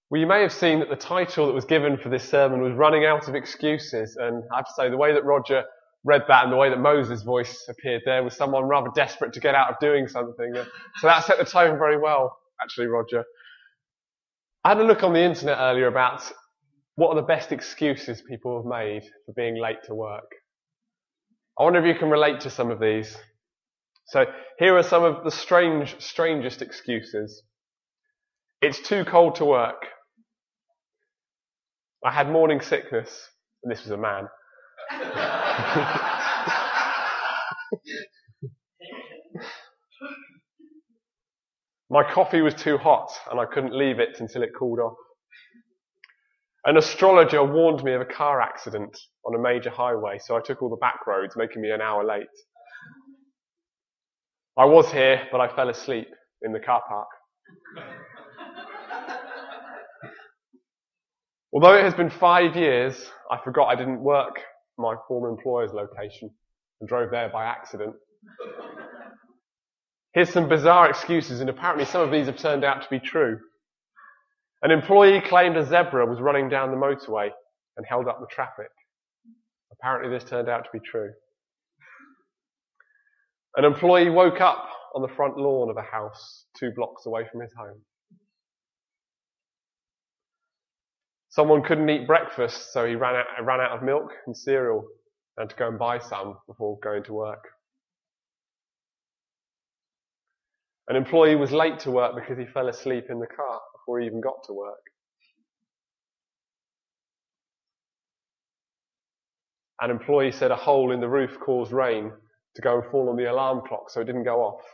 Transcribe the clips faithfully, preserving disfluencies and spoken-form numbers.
Well, you may have seen that the title that was given for this sermon was Running Out of Excuses, and I have to say the way that Roger read that and the way that Moses' voice appeared there was someone rather desperate to get out of doing something. So that set the tone very well, actually, Roger. I had a look on the internet earlier about what are the best excuses people have made for being late to work. I wonder if you can relate to some of these. So here are some of the strange, strangest excuses. It's too cold to work. I had morning sickness, and this was a man. My coffee was too hot, and I couldn't leave it until it cooled off. An astrologer warned me of a car accident on a major highway, so I took all the back roads, making me an hour late. I was here, but I fell asleep in the car park. Although it has been five years, I forgot I didn't work my former employer's location and drove there by accident. Here's some bizarre excuses, and apparently some of these have turned out to be true. An employee claimed a zebra was running down the motorway and held up the traffic. Apparently this turned out to be true. An employee woke up on the front lawn of a house two blocks away from his home. Someone couldn't eat breakfast, so he ran out, ran out of milk and cereal and to go and buy some before going to work. An employee was late to work because he fell asleep in the car before he even got to work. An employee said a hole in the roof caused rain to go and fall on the alarm clock so it didn't go off.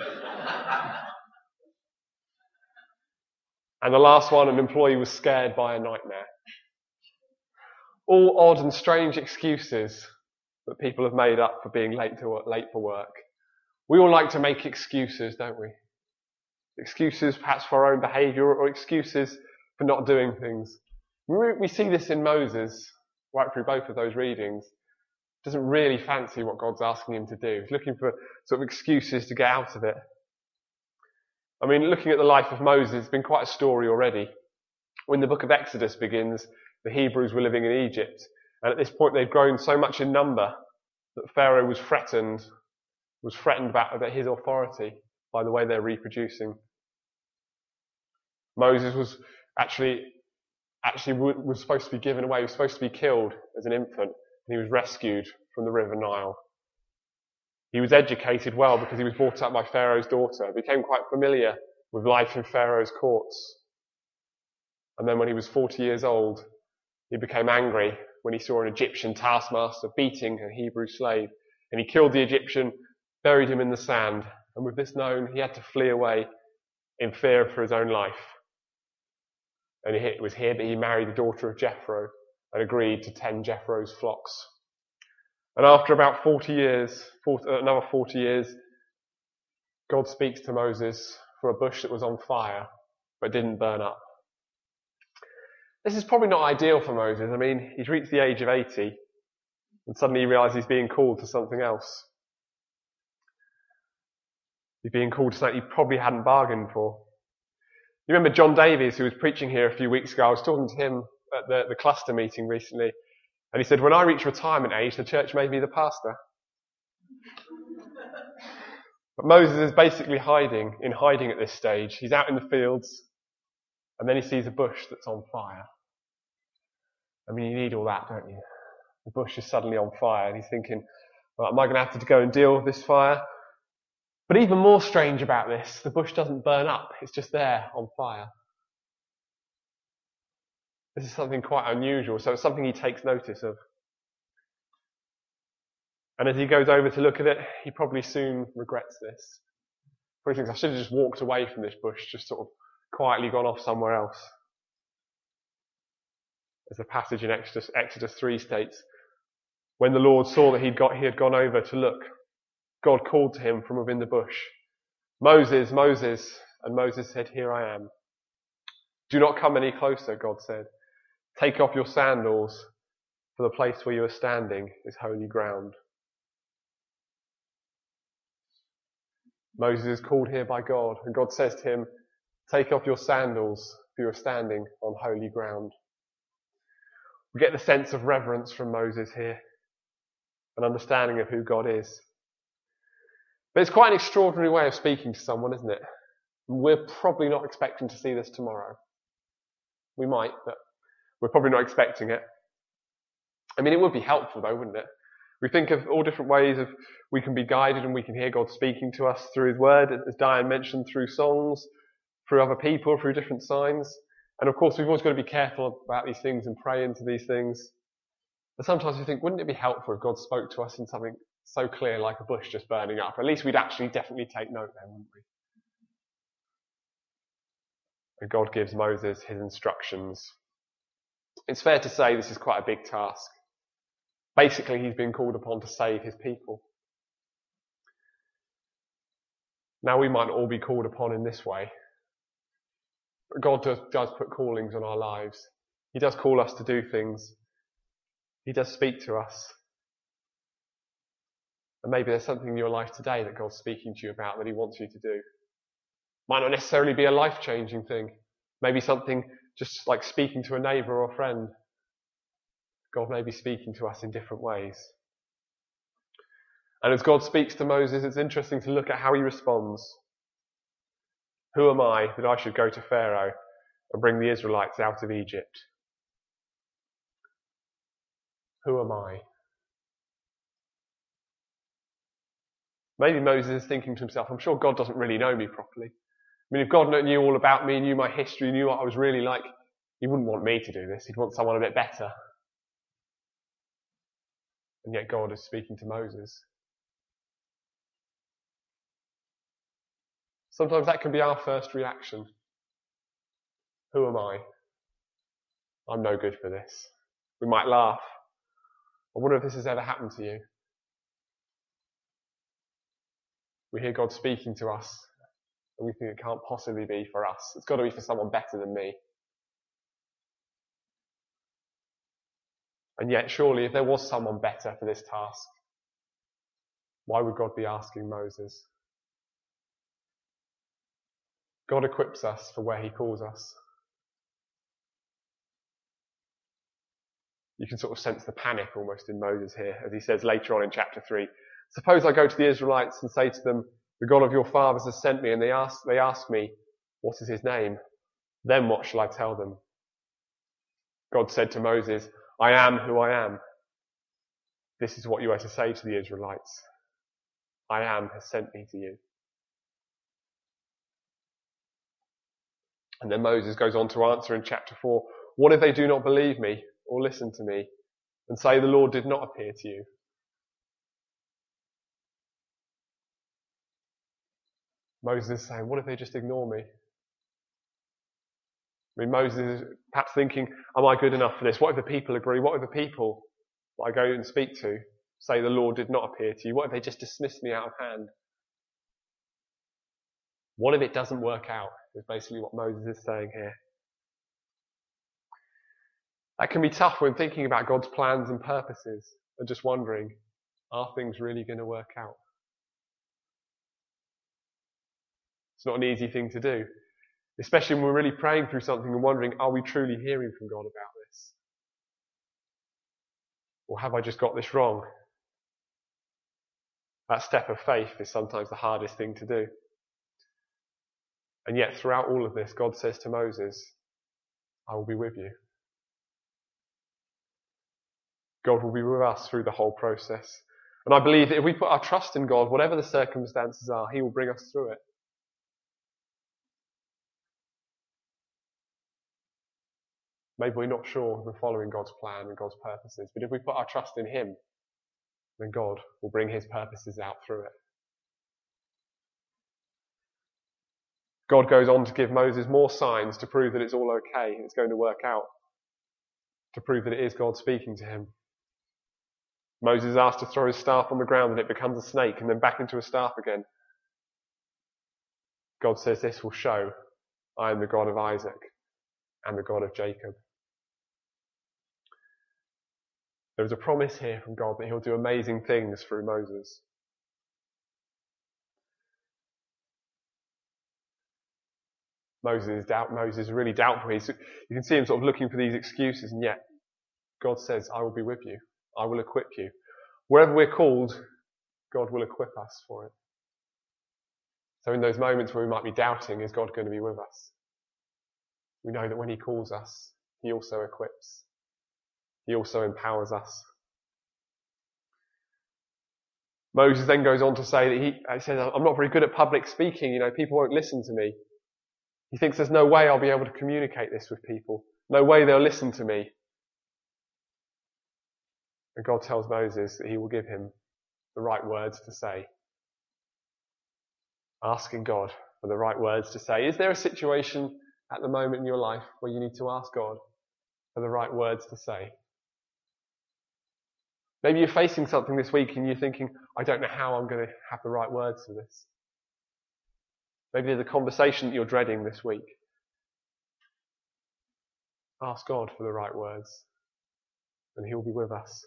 And the last one, an employee was scared by a nightmare. All odd and strange excuses that people have made up for being late to work, late for work. We all like to make excuses, don't we? Excuses perhaps for our own behaviour or excuses for not doing things. We see this in Moses, right through both of those readings. Doesn't really fancy what God's asking him to do. He's looking for sort of excuses to get out of it. I mean, looking at the life of Moses, it's been quite a story already. When the book of Exodus begins, the Hebrews were living in Egypt, and at this point they'd grown so much in number that Pharaoh was threatened, was threatened about, about his authority by the way they're reproducing. Moses was actually, actually was supposed to be given away, he was supposed to be killed as an infant, and he was rescued from the River Nile. He was educated well because he was brought up by Pharaoh's daughter, became quite familiar with life in Pharaoh's courts. And then when he was forty years old, he became angry when he saw an Egyptian taskmaster beating a Hebrew slave. And he killed the Egyptian, buried him in the sand. And with this known, he had to flee away in fear for his own life. And it was here that he married the daughter of Jethro and agreed to tend Jethro's flocks. And after about forty years, forty, another forty years, God speaks to Moses from a bush that was on fire, but didn't burn up. This is probably not ideal for Moses. I mean, he's reached the age of eighty, and suddenly he realises he's being called to something else. He's being called to something he probably hadn't bargained for. You remember John Davies, who was preaching here a few weeks ago? I was talking to him at the, the cluster meeting recently, and he said, when I reach retirement age, the church made me the pastor. But Moses is basically hiding, in hiding at this stage. He's out in the fields, and then he sees a bush that's on fire. I mean, you need all that, don't you? The bush is suddenly on fire, and he's thinking, well, am I going to have to go and deal with this fire? But even more strange about this, the bush doesn't burn up. It's just there on fire. This is something quite unusual, so it's something he takes notice of. And as he goes over to look at it, he probably soon regrets this. He thinks, I should have just walked away from this bush, just sort of quietly gone off somewhere else. As the passage in Exodus, Exodus three states, when the Lord saw that he'd got, he had gone over to look, God called to him from within the bush, Moses, Moses, and Moses said, here I am. Do not come any closer, God said. Take off your sandals, for the place where you are standing is holy ground. Moses is called here by God, and God says to him, take off your sandals, for you are standing on holy ground. We get the sense of reverence from Moses here, an understanding of who God is. But it's quite an extraordinary way of speaking to someone, isn't it? We're probably not expecting to see this tomorrow. We might, but we're probably not expecting it. I mean, it would be helpful though, wouldn't it? We think of all different ways of we can be guided and we can hear God speaking to us through His Word, as Diane mentioned, through songs, through other people, through different signs. And of course, we've always got to be careful about these things and pray into these things. But sometimes we think, wouldn't it be helpful if God spoke to us in something so clear like a bush just burning up? At least we'd actually definitely take note then, wouldn't we? And God gives Moses his instructions. It's fair to say this is quite a big task. Basically, he's been called upon to save his people. Now, we might all be called upon in this way. But God does, does put callings on our lives. He does call us to do things. He does speak to us. And maybe there's something in your life today that God's speaking to you about that He wants you to do. Might not necessarily be a life-changing thing. Maybe something just like speaking to a neighbour or a friend. God may be speaking to us in different ways. And as God speaks to Moses, it's interesting to look at how he responds. Who am I that I should go to Pharaoh and bring the Israelites out of Egypt? Who am I? Maybe Moses is thinking to himself, I'm sure God doesn't really know me properly. I mean, if God knew all about me, knew my history, knew what I was really like, He wouldn't want me to do this. He'd want someone a bit better. And yet God is speaking to Moses. Sometimes that can be our first reaction. Who am I? I'm no good for this. We might laugh. I wonder if this has ever happened to you. We hear God speaking to us and we think it can't possibly be for us. It's got to be for someone better than me. And yet, surely, if there was someone better for this task, why would God be asking Moses? God equips us for where He calls us. You can sort of sense the panic almost in Moses here, as he says later on in chapter three. Suppose I go to the Israelites and say to them, the God of your fathers has sent me, and they ask, they ask me, what is His name? Then what shall I tell them? God said to Moses, I am who I am. This is what you are to say to the Israelites. I am has sent me to you. And then Moses goes on to answer in chapter four, what if they do not believe me or listen to me and say the Lord did not appear to you? Moses is saying, what if they just ignore me? I mean, Moses is perhaps thinking, am I good enough for this? What if the people agree? What if the people that I go and speak to say the Lord did not appear to you? What if they just dismiss me out of hand? What if it doesn't work out? Is basically what Moses is saying here. That can be tough when thinking about God's plans and purposes and just wondering, are things really going to work out? It's not an easy thing to do, especially when we're really praying through something and wondering, are we truly hearing from God about this? Or have I just got this wrong? That step of faith is sometimes the hardest thing to do. And yet throughout all of this, God says to Moses, I will be with you. God will be with us through the whole process. And I believe that if we put our trust in God, whatever the circumstances are, He will bring us through it. Maybe we're not sure we're following God's plan and God's purposes, but if we put our trust in Him, then God will bring His purposes out through it. God goes on to give Moses more signs to prove that it's all okay, it's going to work out, to prove that it is God speaking to him. Moses is asked to throw his staff on the ground and it becomes a snake and then back into a staff again. God says this will show I am the God of Isaac and the God of Jacob. There is a promise here from God that He'll do amazing things through Moses. Moses is doubt. Moses is really doubtful. He's, you can see him sort of looking for these excuses, and yet God says, I will be with you. I will equip you. Wherever we're called, God will equip us for it. So in those moments where we might be doubting, is God going to be with us? We know that when he calls us, he also equips. He also empowers us. Moses then goes on to say that he, he says, I'm not very good at public speaking. You know, people won't listen to me. He thinks there's no way I'll be able to communicate this with people. No way they'll listen to me. And God tells Moses that he will give him the right words to say. Asking God for the right words to say. Is there a situation at the moment in your life where you need to ask God for the right words to say? Maybe you're facing something this week and you're thinking, I don't know how I'm going to have the right words for this. Maybe there's a conversation that you're dreading this week. Ask God for the right words, and he'll be with us.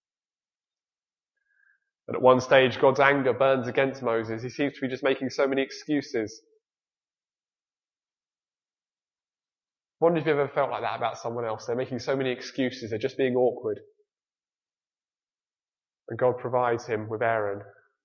And at one stage, God's anger burns against Moses. He seems to be just making so many excuses. I wonder if you've ever felt like that about someone else. They're making so many excuses. They're just being awkward. And God provides him with Aaron.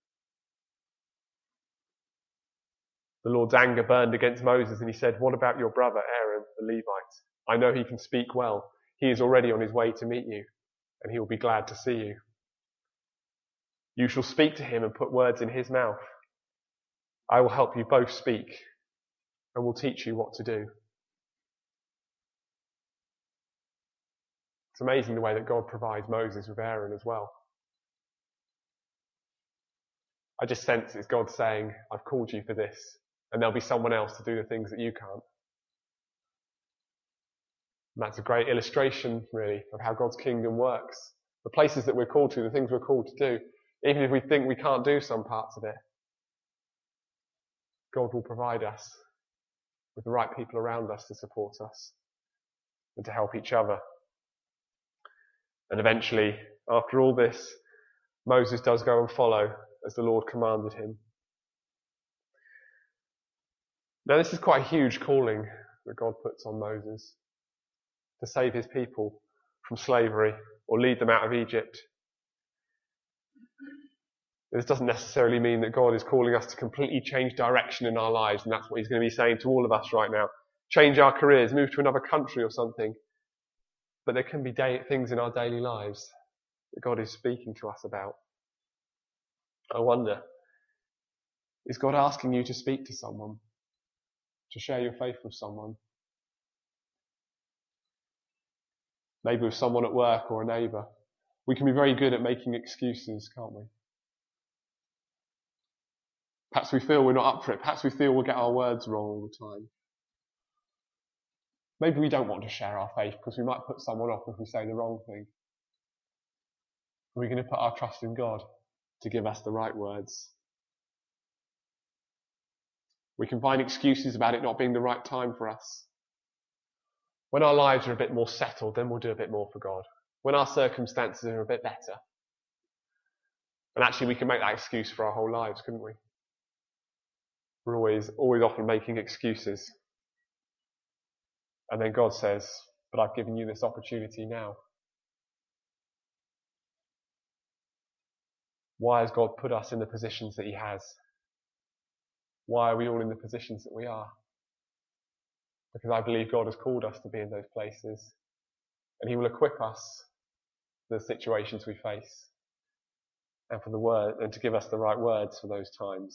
The Lord's anger burned against Moses, and he said, what about your brother Aaron, the Levite? I know he can speak well. He is already on his way to meet you, and he will be glad to see you. You shall speak to him and put words in his mouth. I will help you both speak, and will teach you what to do. It's amazing the way that God provides Moses with Aaron as well. I just sense it's God saying, I've called you for this, and there'll be someone else to do the things that you can't. And that's a great illustration, really, of how God's kingdom works. The places that we're called to, the things we're called to do, even if we think we can't do some parts of it, God will provide us with the right people around us to support us and to help each other. And eventually, after all this, Moses does go and follow as the Lord commanded him. Now, this is quite a huge calling that God puts on Moses, to save his people from slavery or lead them out of Egypt. This doesn't necessarily mean that God is calling us to completely change direction in our lives, and that's what he's going to be saying to all of us right now. Change our careers, move to another country or something. But there can be day- things in our daily lives that God is speaking to us about. I wonder, is God asking you to speak to someone? To share your faith with someone? Maybe with someone at work or a neighbour. We can be very good at making excuses, can't we? Perhaps we feel we're not up for it. Perhaps we feel we'll get our words wrong all the time. Maybe we don't want to share our faith because we might put someone off if we say the wrong thing. We're going to put our trust in God to give us the right words. We can find excuses about it not being the right time for us. When our lives are a bit more settled, then we'll do a bit more for God. When our circumstances are a bit better. And actually we can make that excuse for our whole lives, couldn't we? We're always, always often making excuses. And then God says, but I've given you this opportunity now. Why has God put us in the positions that he has? Why are we all in the positions that we are? Because I believe God has called us to be in those places. And he will equip us for the situations we face. And for the word, and to give us the right words for those times.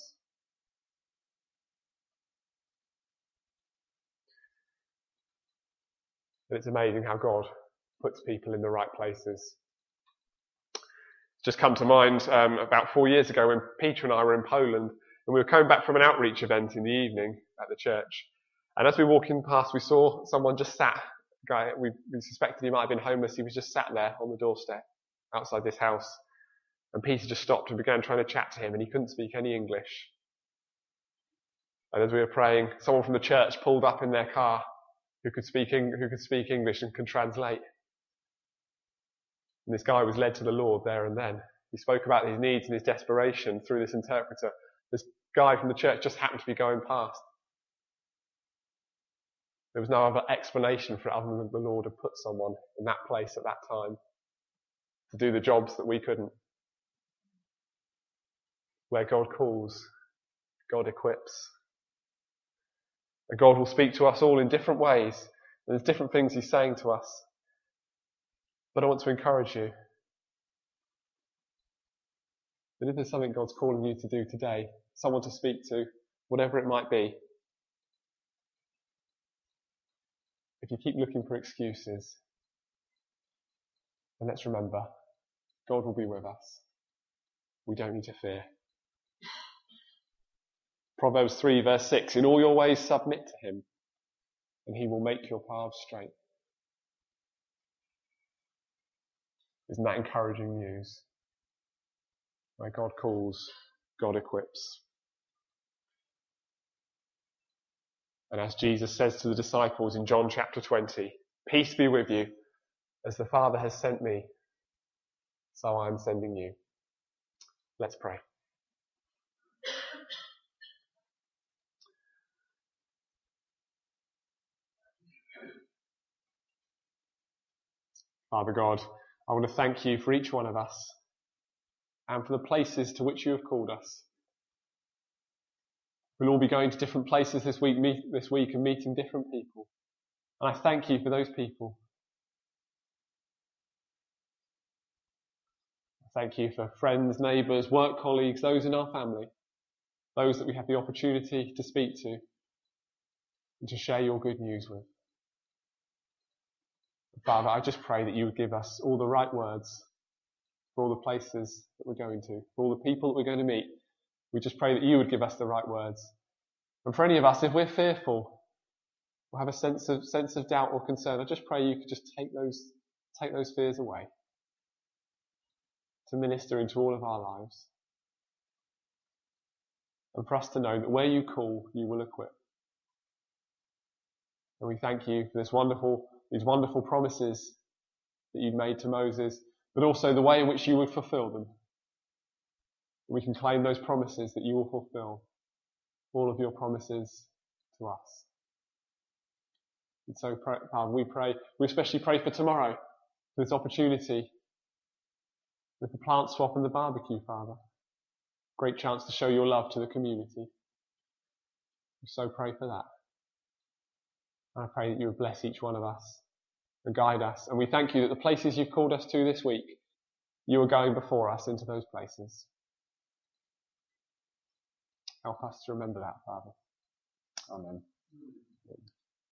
And it's amazing how God puts people in the right places. It's just come to mind um, about four years ago when Peter and I were in Poland, and we were coming back from an outreach event in the evening at the church. And as we were walking past, we saw someone just sat. A guy, we, we suspected he might have been homeless. He was just sat there on the doorstep outside this house. And Peter just stopped and began trying to chat to him, and he couldn't speak any English. And as we were praying, someone from the church pulled up in their car who could speak who could speak English and could translate. And this guy was led to the Lord there and then. He spoke about his needs and his desperation through this interpreter. This guy from the church just happened to be going past. There was no other explanation for it other than the Lord had put someone in that place at that time to do the jobs that we couldn't. Where God calls, God equips. And God will speak to us all in different ways. There's different things He's saying to us. But I want to encourage you that if there's something God's calling you to do today, someone to speak to, whatever it might be, if you keep looking for excuses, then let's remember, God will be with us. We don't need to fear. Proverbs three verse six, in all your ways submit to Him, and He will make your paths straight. Isn't that encouraging news? Where God calls, God equips. And as Jesus says to the disciples in John chapter twenty, peace be with you. As the Father has sent me, so I am sending you. Let's pray. Father God, I want to thank you for each one of us and for the places to which you have called us. We'll all be going to different places this week, meet, this week and meeting different people. And I thank you for those people. I thank you for friends, neighbours, work colleagues, those in our family, those that we have the opportunity to speak to and to share your good news with. Father, I just pray that you would give us all the right words for all the places that we're going to, for all the people that we're going to meet. We just pray that you would give us the right words. And for any of us, if we're fearful or have a sense of sense of doubt or concern, I just pray you could just take those take those fears away to minister into all of our lives. And for us to know that where you call, you will equip. And we thank you for this wonderful, these wonderful promises that you've made to Moses, but also the way in which you would fulfill them. We can claim those promises that you will fulfill all of your promises to us. And so, Father, we pray, we especially pray for tomorrow, for this opportunity with the plant swap and the barbecue, Father. Great chance to show your love to the community. We so pray for that. And I pray that you would bless each one of us and guide us. And we thank you that the places you've called us to this week, you are going before us into those places. Help us to remember that, Father. Amen.